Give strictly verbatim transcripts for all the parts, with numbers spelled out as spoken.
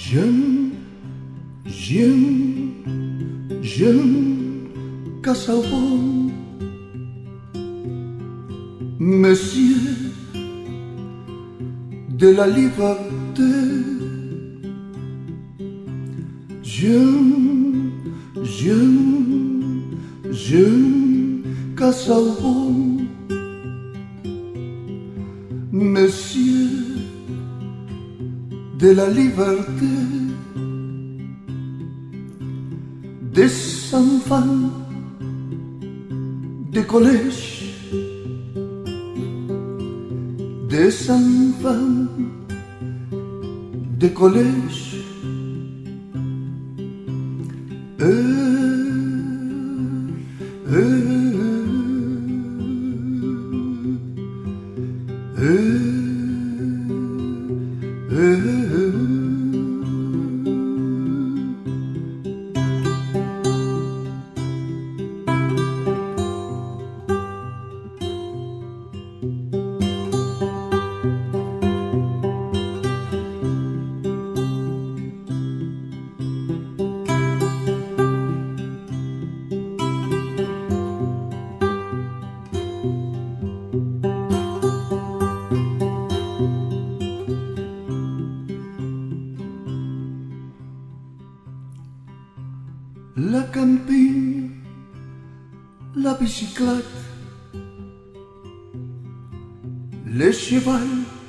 Jeune, jeune, jeune Casaubon, monsieur de la liberté. Jeune, jeune, jeune Casaubon, monsieur de la liberté. Des enfants de collège, des enfants de collège, euh, euh, euh, euh. La camping, la bicyclette, le cheval,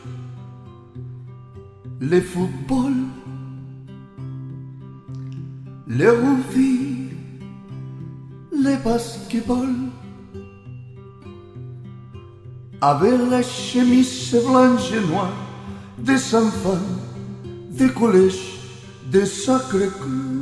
le football, le rugby, le basketball, avec la chemise blanche et noire des enfants de collège de Sacré-Cœur.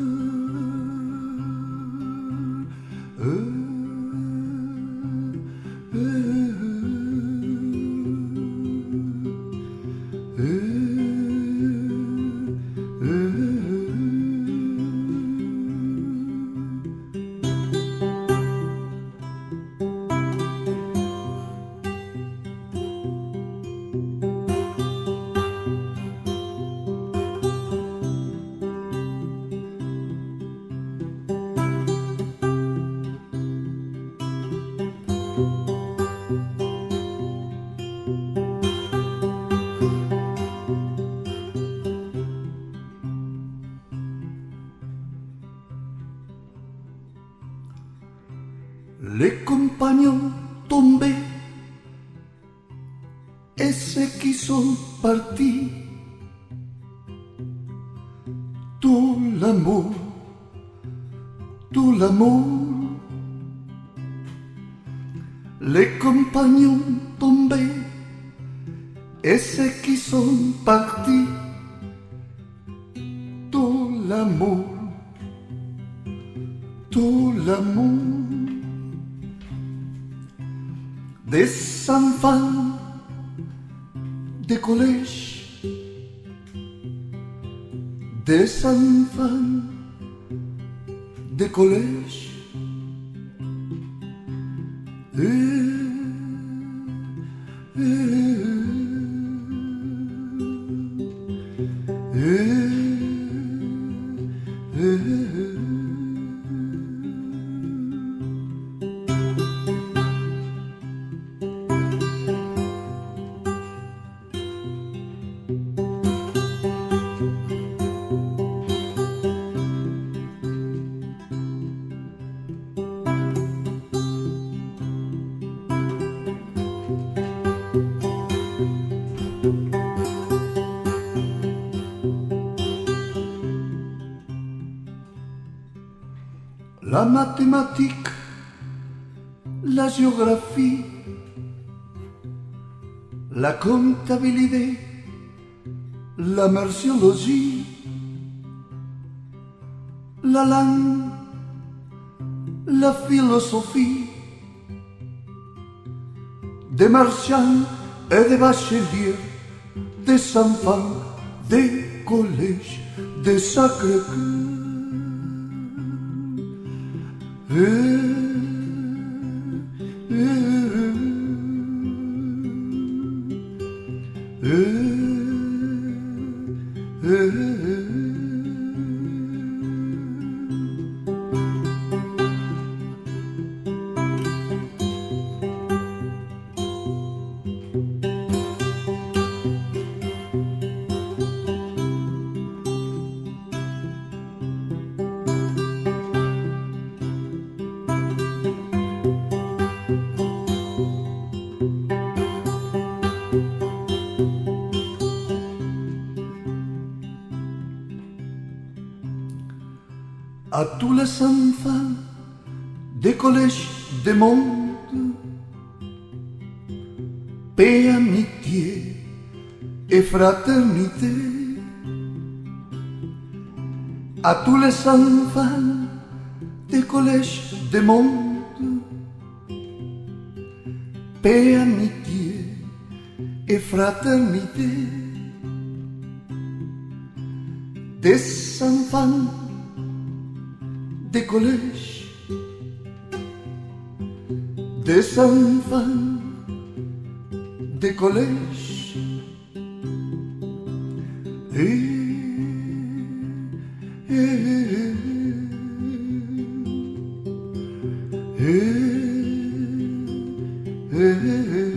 Les compagnons tombés et ceux qui sont partis, tout l'amour, tout l'amour. Les compagnons tombés et ceux qui sont partis, tout l'amour, tout l'amour. Des enfants de collège, des enfants de collège, euh, euh, euh, euh, euh. La mathématique, la géographie, la comptabilité, la martiologie, la langue, la philosophie, des marchands et des bacheliers, des enfants, des collèges, des Sacré-Cœur. Euh, euh, euh, euh, euh. à tous les enfants des collèges du monde, paix, amitié et fraternité. À tous les enfants des collèges du monde, paix, amitié et fraternité. Des enfants des collèges, des enfants des collèges. Et, et, et, et, et.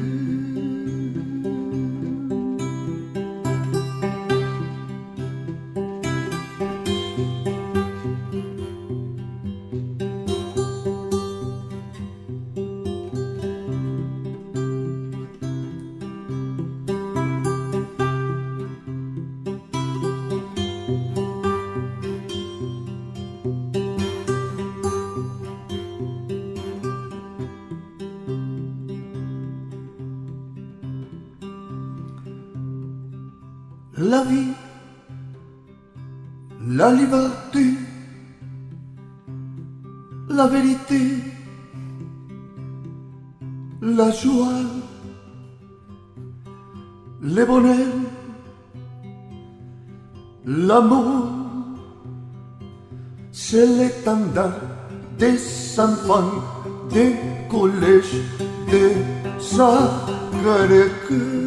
La vie, la liberté, la vérité, la joie, le bonheur, l'amour, c'est l'étendard des enfants des collèges de Sacré-Cœur.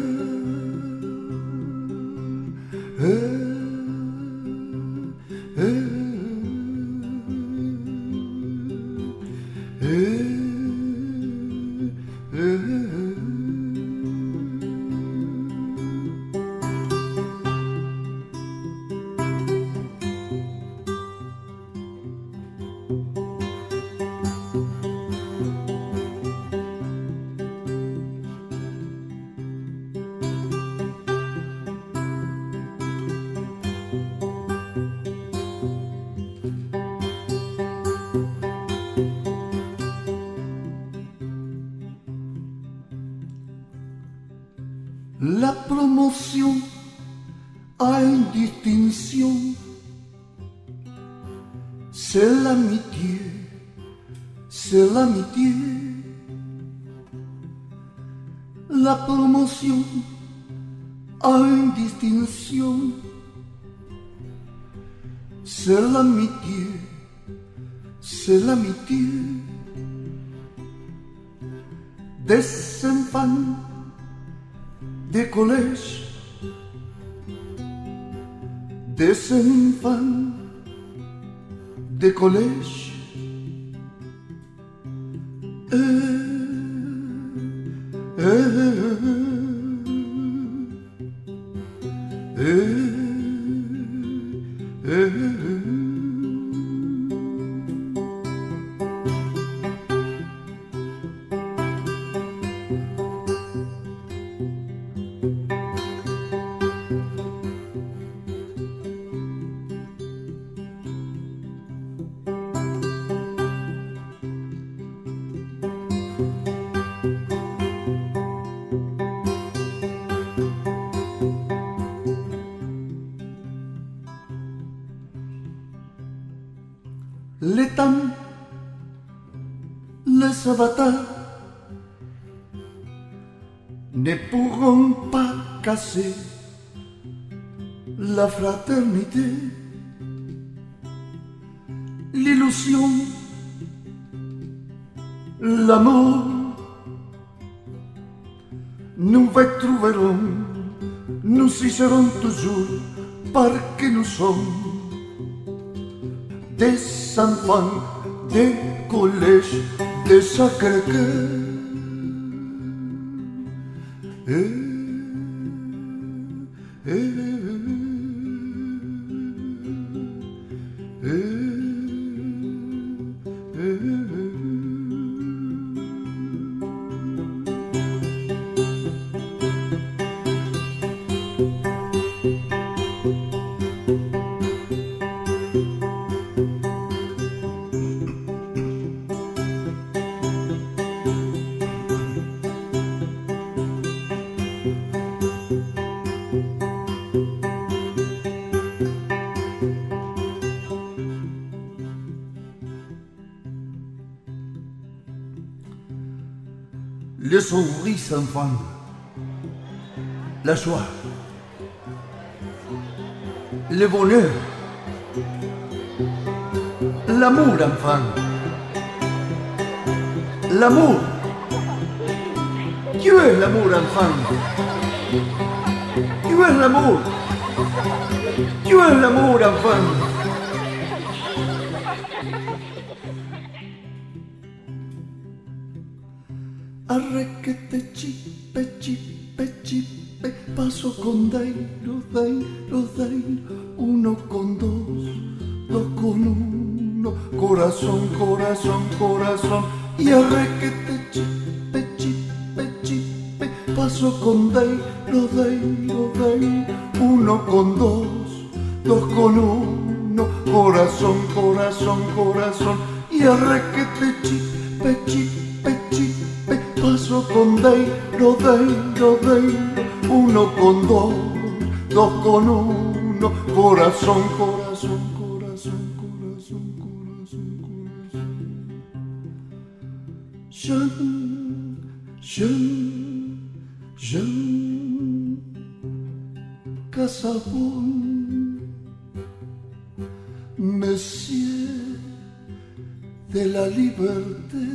La promotion a une distinction, c'est l'amitié, c'est l'amitié. La promotion a une distinction, c'est l'amitié, c'est l'amitié. Des enfants des collèges, des enfants des collèges. Eh, eh, eh, eh, eh. Les temps, les avatars ne pourront pas casser la fraternité, l'illusion, l'amour. Nous retrouverons, nous y serons toujours parce que nous sommes des enfants des collèges de Sacré-Cœur. Eh, eh, eh, eh, eh. sonrisa enfant, la joie, le bonheur, l'amour enfant, l'amour. Tu es l'amour enfant, tu es l'amour, tu es l'amour enfant. Arrequete chipe, chipe, chipe, paso con deiro, deiro, deiro, uno con dos, dos con uno, corazón, corazón, corazón, y arrequete chipe, chipe, chipe, paso con deiro, deiro, deiro, uno con dos, dos con uno, corazón, corazón, corazón, y arrequete chipe, chipe, chipe, paso con deiro, deiro, deiro, uno con dos, dos con uno, corazón, corazón, corazón, corazón, corazón, corazón. Je, je, je, Casabón, Monsieur de la liberté.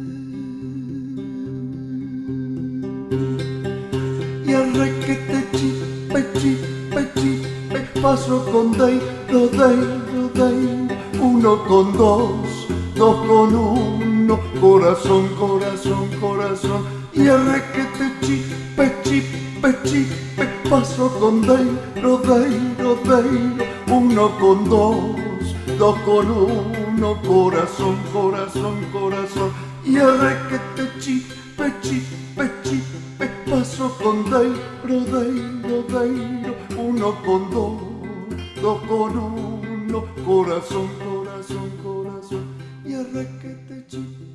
Y arrequete chipe, chipe, chipe, paso con deiro, deiro, deiro, uno con dos, dos con uno, corazón, corazón, corazón. Y arrequete chipe, chipe, chipe, paso con deiro, deiro, deiro, uno con dos, dos con uno, corazón, corazón, corazón. Y arrequete chipe, chipe, chipe, paso con deiro, deiro, deiro, uno con dos, dos con uno, corazón, corazón, corazón. Y arrequete chipe.